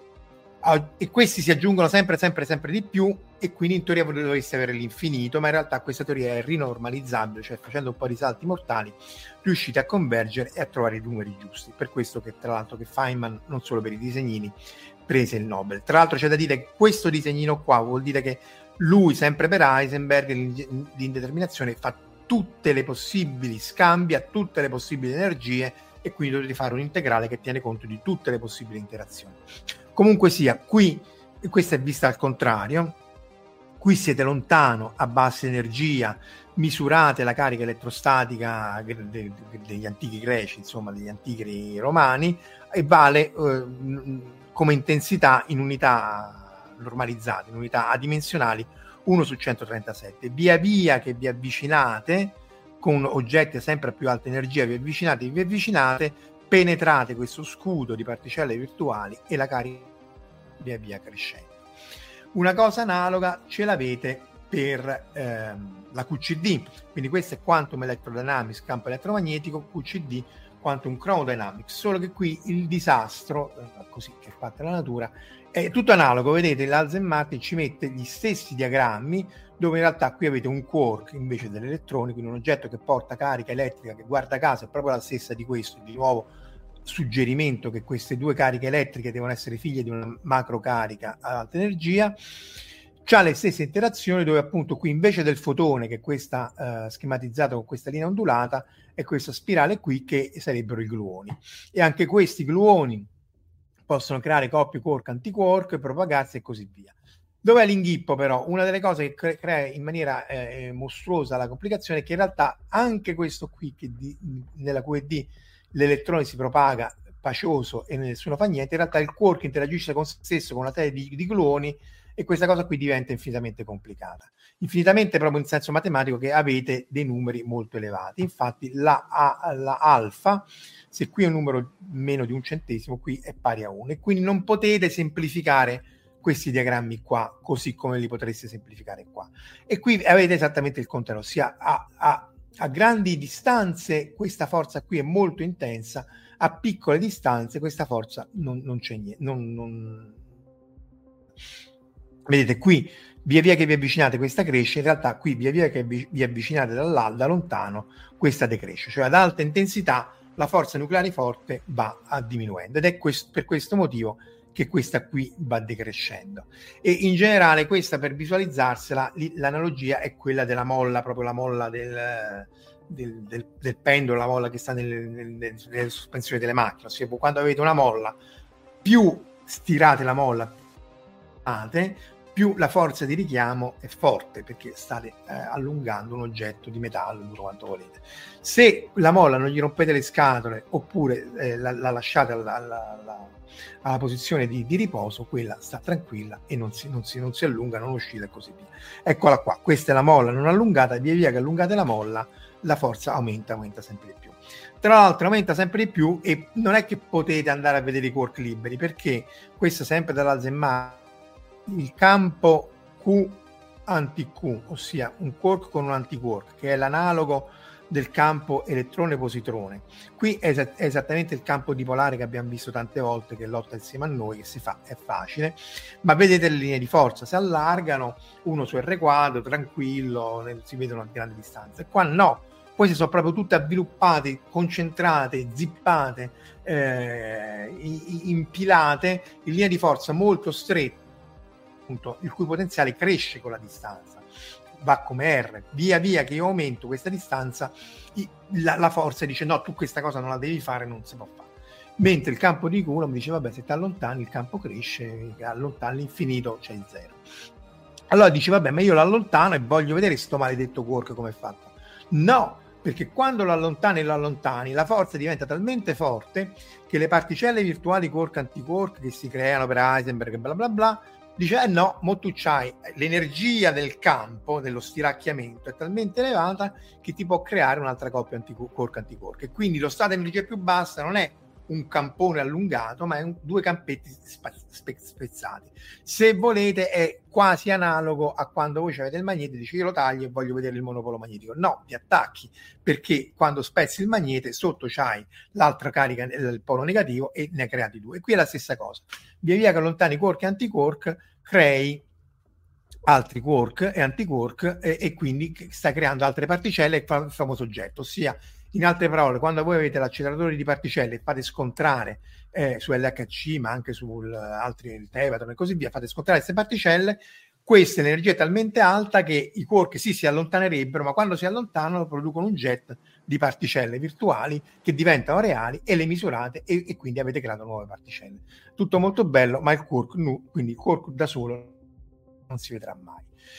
e questi si aggiungono sempre sempre sempre di più, e quindi in teoria voi dovreste avere l'infinito, ma in realtà questa teoria è rinormalizzabile, cioè facendo un po' di salti mortali riuscite a convergere e a trovare i numeri giusti. Per questo che tra l'altro che Feynman, non solo per i disegnini, prese il Nobel. Tra l'altro c'è da dire che questo disegnino qua vuol dire che lui, sempre per Heisenberg, l'indeterminazione fa tutte le possibili scambi a tutte le possibili energie, e quindi dovete fare un integrale che tiene conto di tutte le possibili interazioni. Comunque sia, qui questa è vista al contrario, qui siete lontano, a bassa energia, misurate la carica elettrostatica degli antichi greci, insomma degli antichi romani, e vale eh, come intensità in unità normalizzate, in unità adimensionali, uno su centotrentasette. Via via che vi avvicinate con oggetti a sempre a più alta energia, vi avvicinate, vi avvicinate, penetrate questo scudo di particelle virtuali e la carica via via crescendo. Una cosa analoga ce l'avete per ehm, la Q C D, quindi questo è Quantum Electrodynamics, campo elettromagnetico, Q C D Quantum Chromodynamics, solo che qui il disastro, eh, così che è fatta la natura, è tutto analogo. Vedete, l'Alzen Martin ci mette gli stessi diagrammi, dove in realtà qui avete un quark invece dell'elettrone, quindi un oggetto che porta carica elettrica, che guarda caso è proprio la stessa di questo, di nuovo suggerimento che queste due cariche elettriche devono essere figlie di una macrocarica ad alta energia. C'ha le stesse interazioni, dove appunto qui invece del fotone, che è questa uh, schematizzata con questa linea ondulata, è questa spirale qui che sarebbero i gluoni, e anche questi gluoni possono creare coppie quark-antiquark, propagarsi e così via. Dov'è l'inghippo però? Una delle cose che cre- crea in maniera eh, mostruosa la complicazione è che in realtà anche questo qui, che di, nella Q E D l'elettrone si propaga pacioso e nessuno fa niente, in realtà il quark interagisce con se stesso, con una serie di, di gluoni, e questa cosa qui diventa infinitamente complicata. Infinitamente proprio in senso matematico, che avete dei numeri molto elevati. Infatti la, a, la alfa, se qui è un numero meno di un centesimo, qui è pari a uno, e quindi non potete semplificare questi diagrammi qua così come li potreste semplificare qua. E qui avete esattamente il contrario, ossia a, a, a grandi distanze questa forza qui è molto intensa, a piccole distanze questa forza non, non c'è niente, non, non... Vedete qui, via via che vi avvicinate questa cresce, in realtà qui via via che vi, vi avvicinate da, da lontano questa decresce, cioè ad alta intensità la forza nucleare forte va a diminuendo, ed è questo, per questo motivo che questa qui va decrescendo. E in generale questa, per visualizzarsela, l'analogia è quella della molla, proprio la molla del, del, del, del pendolo, la molla che sta nelle, nelle, nelle sospensioni delle macchine, ossia quando avete una molla, più stirate la molla più la forza di richiamo è forte, perché state eh, allungando un oggetto di metallo duro quanto volete. Se la molla non gli rompete le scatole, oppure eh, la, la lasciate alla, alla, alla, alla posizione di, di riposo, quella sta tranquilla e non si, non, si, non si allunga, non oscilla e così via. Eccola qua, questa è la molla non allungata, via via che allungate la molla la forza aumenta, aumenta sempre di più. Tra l'altro aumenta sempre di più, e non è che potete andare a vedere i quark liberi, perché questo sempre dall'Alzheimer, il campo Q anti-Q, ossia un quark con un antiquark, che è l'analogo del campo elettrone-positrone. Qui è, es- è esattamente il campo dipolare che abbiamo visto tante volte, che lotta insieme a noi, che si fa, è facile, ma vedete le linee di forza, si allargano uno su R quadro, tranquillo, nel, si vedono a grandi distanze. Qua no, queste sono proprio tutte avviluppate, concentrate, zippate, eh, impilate in linea di forza molto stretta, il cui potenziale cresce con la distanza, va come R. Via via che io aumento questa distanza, la, la forza dice no, tu questa cosa non la devi fare, non si può fare. Mentre il campo di Coulomb mi dice vabbè, se ti allontani il campo cresce, allontani l'infinito, c'è il zero. Allora dice vabbè, ma io l'allontano e voglio vedere sto maledetto quark come è fatto. No, perché quando lo allontani e lo allontani, la forza diventa talmente forte che le particelle virtuali quark-antiquark che si creano per Heisenberg e bla bla bla, dice eh no, mo tu c'hai l'energia del campo, dello stiracchiamento è talmente elevata che ti può creare un'altra coppia antiquark-antiquark, e quindi lo stato di energia più bassa non è un campone allungato, ma è un, due campetti spa, spe, spezzati. Se volete è quasi analogo a quando voi avete il magnete, dici io lo taglio e voglio vedere il monopolo magnetico. No, ti attacchi, perché quando spezzi il magnete sotto c'hai l'altra carica, il polo negativo, e ne hai creati due. E qui è la stessa cosa. Via via che allontani quark e antiquark, crei altri quark e antiquark, e, e quindi stai creando altre particelle, il famoso oggetto, ossia, in altre parole, quando voi avete l'acceleratore di particelle e fate scontrare eh, su L H C, ma anche su uh, altri, il Tevatron e così via, fate scontrare queste particelle, questa energia è talmente alta che i quark sì si allontanerebbero, ma quando si allontanano producono un jet di particelle virtuali che diventano reali, e le misurate, e, e quindi avete creato nuove particelle. Tutto molto bello, ma il quark nu, quindi il quark da solo non si vedrà mai.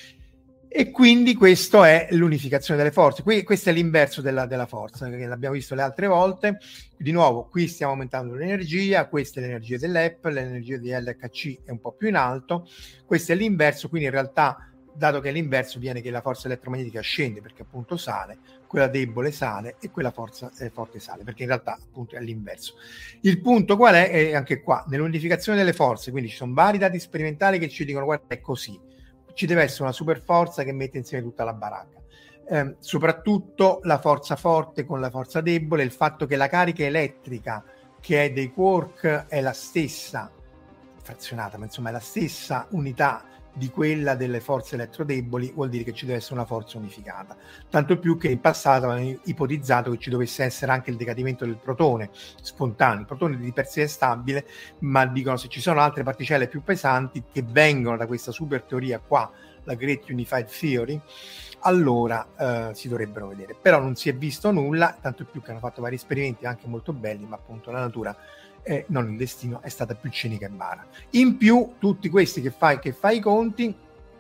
E quindi questo è l'unificazione delle forze. Qui, questo è l'inverso della, della forza, che l'abbiamo visto le altre volte. Di nuovo, qui stiamo aumentando l'energia, questa è l'energia dell'E P, l'energia di L H C è un po' più in alto, questo è l'inverso, quindi in realtà, dato che è l'inverso, viene che la forza elettromagnetica scende perché appunto sale, quella debole sale e quella forza eh, forte sale, perché in realtà appunto è l'inverso. Il punto qual è? È anche qua, nell'unificazione delle forze, quindi ci sono vari dati sperimentali che ci dicono guarda è così. Ci deve essere una super forza che mette insieme tutta la baracca, eh, soprattutto la forza forte con la forza debole, il fatto che la carica elettrica che è dei quark è la stessa, frazionata, ma insomma è la stessa unità di quella delle forze elettrodeboli, vuol dire che ci deve essere una forza unificata, tanto più che in passato avevano ipotizzato che ci dovesse essere anche il decadimento del protone spontaneo. Il protone di per sé è stabile, ma dicono se ci sono altre particelle più pesanti che vengono da questa super teoria qua, la Great Unified Theory, allora eh, si dovrebbero vedere, però non si è visto nulla, tanto più che hanno fatto vari esperimenti anche molto belli, ma appunto la natura e non il destino è stata più cinica e bara. In più, tutti questi che fai che fai i conti,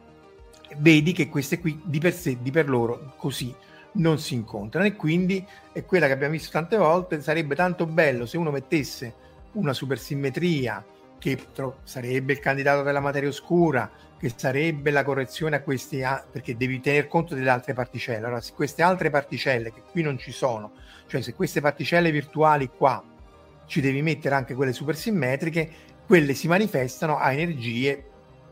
vedi che queste qui di per sé, di per loro, così non si incontrano, e quindi è quella che abbiamo visto tante volte. Sarebbe tanto bello se uno mettesse una supersimmetria che tro- sarebbe il candidato della materia oscura, che sarebbe la correzione a questi, a- perché devi tener conto delle altre particelle. Allora, se queste altre particelle che qui non ci sono, cioè se queste particelle virtuali qua ci devi mettere anche quelle supersimmetriche, quelle si manifestano a energie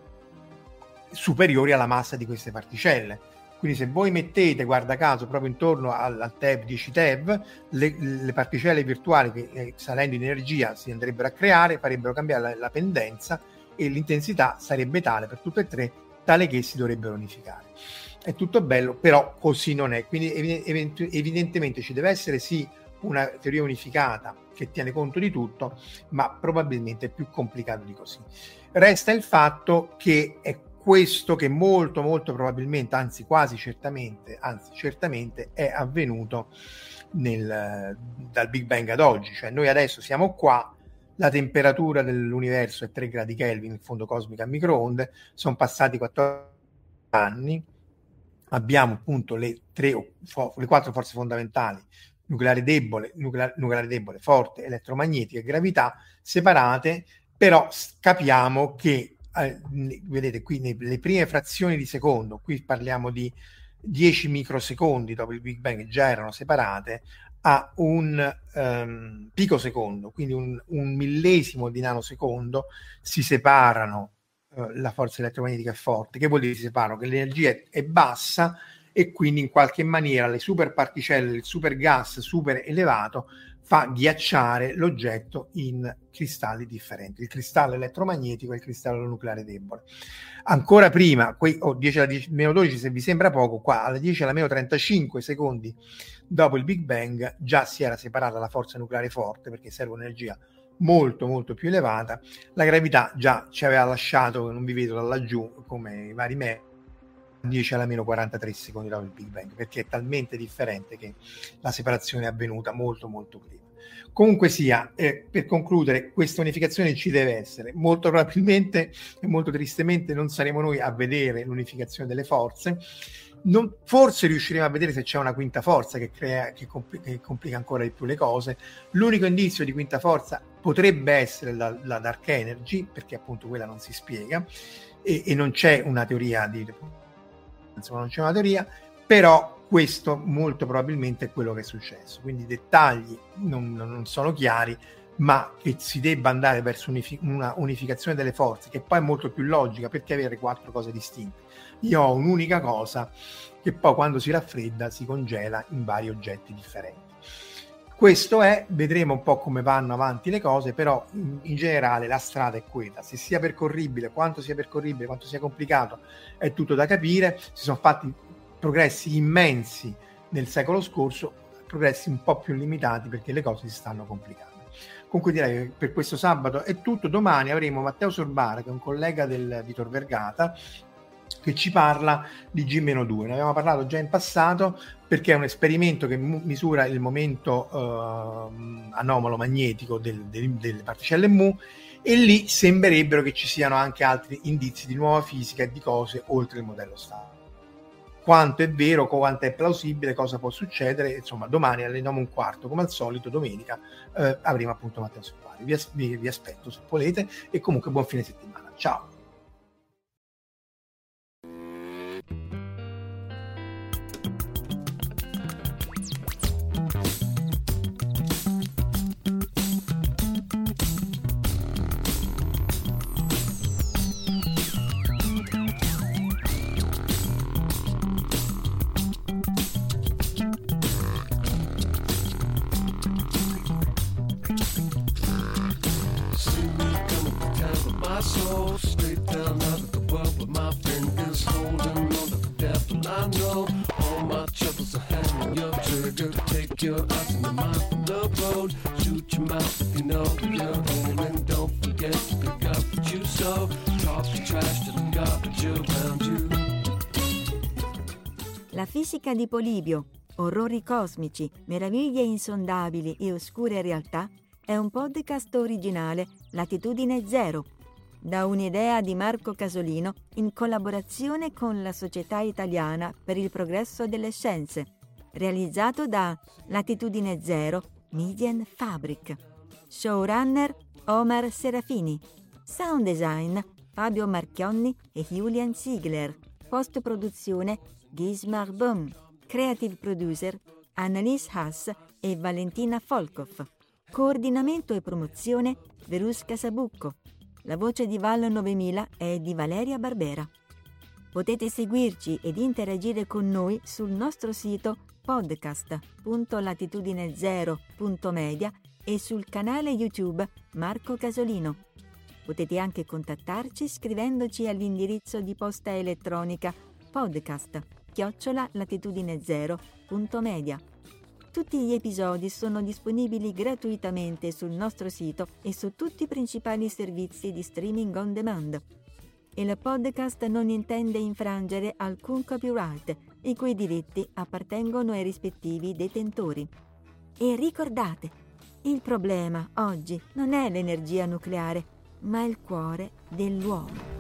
superiori alla massa di queste particelle. Quindi se voi mettete, guarda caso, proprio intorno al, al T E V dieci T E V, le, le particelle virtuali che eh, salendo in energia si andrebbero a creare, farebbero cambiare la, la pendenza, e l'intensità sarebbe tale per tutte e tre, tale che si dovrebbero unificare. È tutto bello, però così non è. Quindi evident- evidentemente ci deve essere sì una teoria unificata che tiene conto di tutto, ma probabilmente è più complicato di così. Resta il fatto che è questo che molto molto probabilmente, anzi quasi certamente, anzi certamente è avvenuto nel, dal Big Bang ad oggi. Cioè noi adesso siamo qua, la temperatura dell'universo è tre gradi Kelvin, il fondo cosmico a microonde, sono passati quattordici anni, abbiamo appunto le, tre, le quattro forze fondamentali, nucleare debole, nucleare, nucleare debole, forte, elettromagnetica e gravità, separate, però capiamo che, eh, vedete qui nelle prime frazioni di secondo, qui parliamo di dieci microsecondi dopo il Big Bang, già erano separate, a un um, picosecondo, quindi un, un millesimo di nanosecondo, si separano uh, la forza elettromagnetica è forte. Che vuol dire si separano? Che l'energia è, è bassa e quindi in qualche maniera le superparticelle, il supergas super elevato fa ghiacciare l'oggetto in cristalli differenti, il cristallo elettromagnetico e il cristallo nucleare debole. Ancora prima, qui, oh, dieci alla meno dodici se vi sembra poco, qua alle dieci alla meno trentacinque secondi dopo il Big Bang già si era separata la forza nucleare forte, perché serve un'energia molto molto più elevata, la gravità già ci aveva lasciato, non vi vedo da laggiù come i vari metri, dieci alla meno quarantatré secondi dopo il Big Bang, perché è talmente differente che la separazione è avvenuta molto molto prima. Comunque sia, eh, per concludere, questa unificazione ci deve essere. Molto probabilmente e molto tristemente non saremo noi a vedere l'unificazione delle forze. Non, forse riusciremo a vedere se c'è una quinta forza che, crea, che, compl- che complica ancora di più le cose. L'unico indizio di quinta forza potrebbe essere la, la dark energy, perché appunto quella non si spiega e, e non c'è una teoria di... insomma non c'è una teoria, però questo molto probabilmente è quello che è successo, quindi i dettagli non, non sono chiari, ma che si debba andare verso unifi- una unificazione delle forze, che poi è molto più logica, perché avere quattro cose distinte. Io ho un'unica cosa che poi quando si raffredda si congela in vari oggetti differenti. Questo è, vedremo un po' come vanno avanti le cose, però in, in generale la strada è quella. Se sia percorribile, quanto sia percorribile, quanto sia complicato, è tutto da capire. Si sono fatti progressi immensi nel secolo scorso, progressi un po' più limitati perché le cose si stanno complicando. Comunque direi che per questo sabato è tutto. Domani avremo Matteo Sorbara, che è un collega del, di Tor Vergata, che ci parla di G meno due. Ne abbiamo parlato già in passato, perché è un esperimento che mu- misura il momento uh, anomalo magnetico del, del, delle particelle mu, e lì sembrerebbero che ci siano anche altri indizi di nuova fisica e di cose oltre il modello standard. Quanto è vero, quanto è plausibile, cosa può succedere, insomma domani alle nove e un quarto come al solito, domenica, eh, avremo appunto Matteo Sorbari. Vi, as- vi, vi aspetto se volete, e comunque buon fine settimana, ciao. soul, straight down out of the world with my fingers holding on to the devil. I know all my troubles are hanging your trigger. Take your eyes and your mind from the road. Shoot your mouth if you know where you're going. Don't forget to pick up what you sow. Talk your trash to the garbage around you. La fisica di Polibio, orrori cosmici, meraviglie insondabili e oscure realtà, è un podcast originale Latitudine Zero, da un'idea di Marco Casolino in collaborazione con la Società Italiana per il Progresso delle Scienze, realizzato da Latitudine Zero Median Fabric. Showrunner Omar Serafini. Sound design Fabio Marchionni e Julian Ziegler. Post-produzione Gismar Böhm. Creative producer Annalise Haas e Valentina Folkov. Coordinamento e promozione Verusca Sabucco. La voce di Val novemila è di Valeria Barbera. Potete seguirci ed interagire con noi sul nostro sito podcast punto latitudine zero punto media e sul canale YouTube Marco Casolino. Potete anche contattarci scrivendoci all'indirizzo di posta elettronica podcast chiocciola latitudine zero punto media. Tutti gli episodi sono disponibili gratuitamente sul nostro sito e su tutti i principali servizi di streaming on demand. Il podcast non intende infrangere alcun copyright, i cui diritti appartengono ai rispettivi detentori. E ricordate, Il problema oggi non è l'energia nucleare, ma il cuore dell'uomo.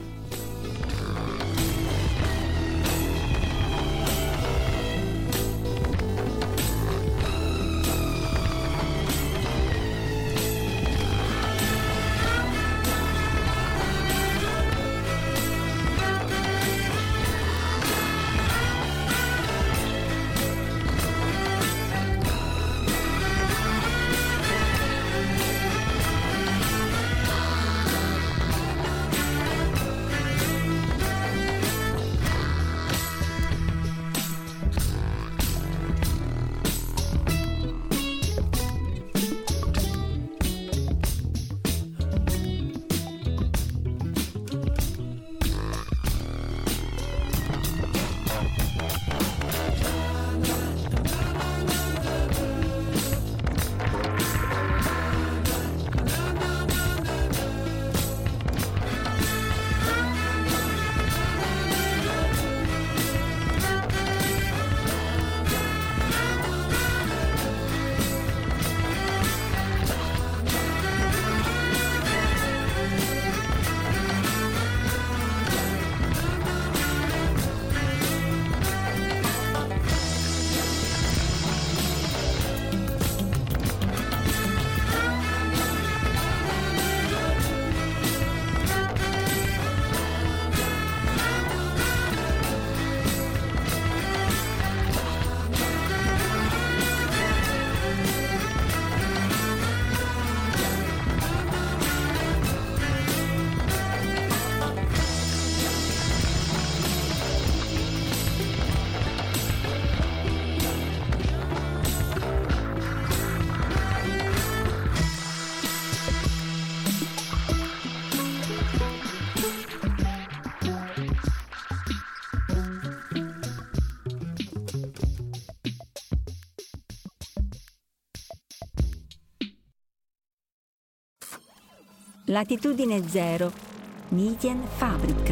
Latitudine zero, Medienfabrik.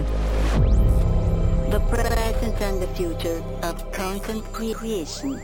The present and the future of content creation.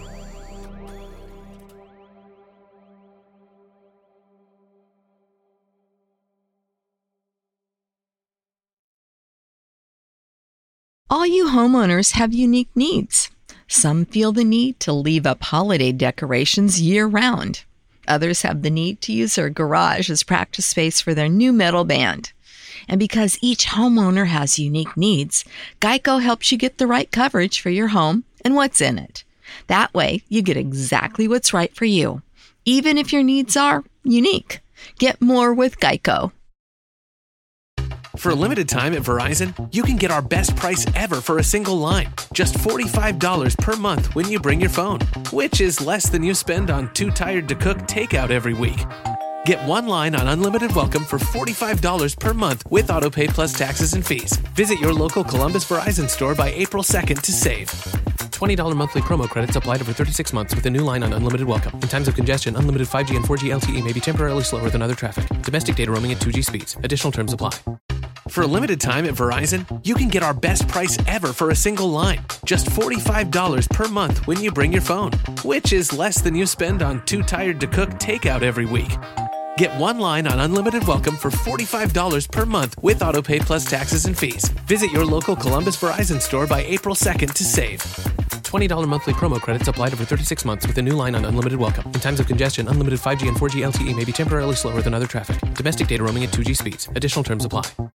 All you homeowners have unique needs. Some feel the need to leave up holiday decorations year-round. Others have the need to use their garage as practice space for their new metal band. And because each homeowner has unique needs, Geico helps you get the right coverage for your home and what's in it. That way, you get exactly what's right for you, even if your needs are unique. Get more with Geico. For a limited time at Verizon, you can get our best price ever for a single line. Just forty-five dollars per month when you bring your phone, which is less than you spend on Too Tired to Cook takeout every week. Get one line on Unlimited Welcome for forty-five dollars per month with AutoPay plus taxes and fees. Visit your local Columbus Verizon store by April second to save. twenty dollars monthly promo credits applied over thirty-six months with a new line on Unlimited Welcome. In times of congestion, unlimited five G and four G L T E may be temporarily slower than other traffic. Domestic data roaming at two G speeds. Additional terms apply. For a limited time at Verizon, you can get our best price ever for a single line. Just forty-five dollars per month when you bring your phone, which is less than you spend on Too Tired to Cook takeout every week. Get one line on Unlimited Welcome for forty-five dollars per month with AutoPay plus taxes and fees. Visit your local Columbus Verizon store by April second to save. twenty dollars monthly promo credits applied over thirty-six months with a new line on Unlimited Welcome. In times of congestion, unlimited five G and four G L T E may be temporarily slower than other traffic. Domestic data roaming at two G speeds. Additional terms apply.